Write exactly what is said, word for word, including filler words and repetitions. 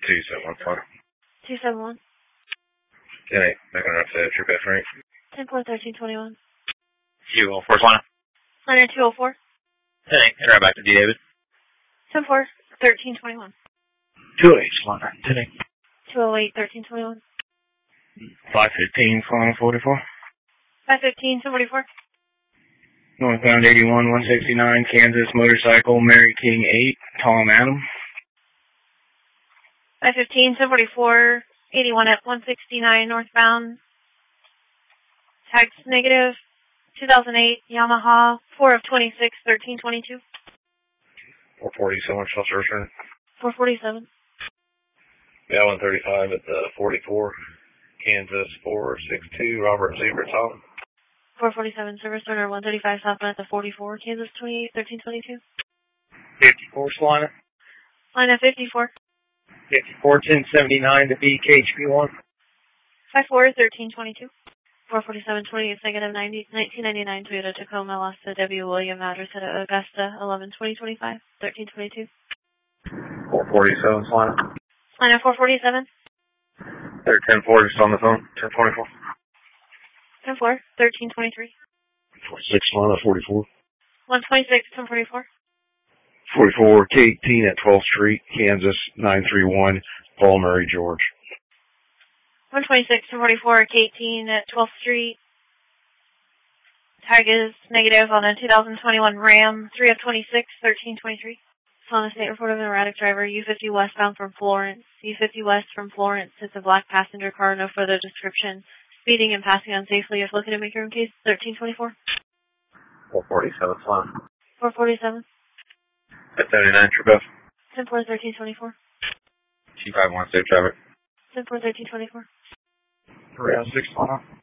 two seven one four. two seven one. ten eight, back on up to Trip F, right? ten four thirteen twenty-one. two oh four, Solana. Liner two oh four. ten eight, and right back to D, David. ten four thirteen twenty-one. two eight, Solana, ten eight. two oh eight thirteen twenty-one. five fifteen, Solana forty-four. five fifteen forty-four. Northbound eighty-one, one sixty-nine, Kansas, motorcycle, Mary King eight, Tom Adam. five fifteen forty-four. eighty-one at one sixty-nine northbound. Tags negative. two thousand eight Yamaha four of twenty-six thirteen twenty-two. four forty, so much else return. four forty-seven. Yeah, one thirty-five at the forty-four. Kansas four sixty-two, Robert Zebra Tom. four forty-seven, service owner one thirty-five southbound at the forty-four, Kansas twenty-eight thirteen twenty-two. fifty-four, Solana. Line at fifty-four. fifty-four, ten seventy-nine to B, K H P one. five four thirteen twenty-two. four forty-seven twenty-eight, negative ninety, nineteen ninety-nine, Toyota Tacoma, lost to W. William, address at Augusta, eleven twenty twenty-five, thirteen twenty-two. four forty-seven, Solana. Line at four forty-seven. They're ten four, just on the phone. ten twenty-four. ten four, thirteen twenty-three. forty-six, Solana, forty-four. one twenty-six, ten forty-four. forty-four, K eighteen at twelfth Street, Kansas, nine three one, Paul Murray, George. one twenty-six, ten forty-four, K eighteen at twelfth Street. Tag is negative on a two thousand twenty-one Ram, three of twenty-six, thirteen twenty-three. On a state report of an erratic driver, U fifty westbound from Florence. U fifty west from Florence. It's a black passenger car, no further description. Speeding and passing unsafely. If looking to make your own case, thirteen twenty-four. four forty-seven, Solana. four forty-seven. At seventy-nine, Trip F. ten four thirteen twenty-four. two five one, safe traffic. ten four thirteen twenty-four. three oh six, Solana.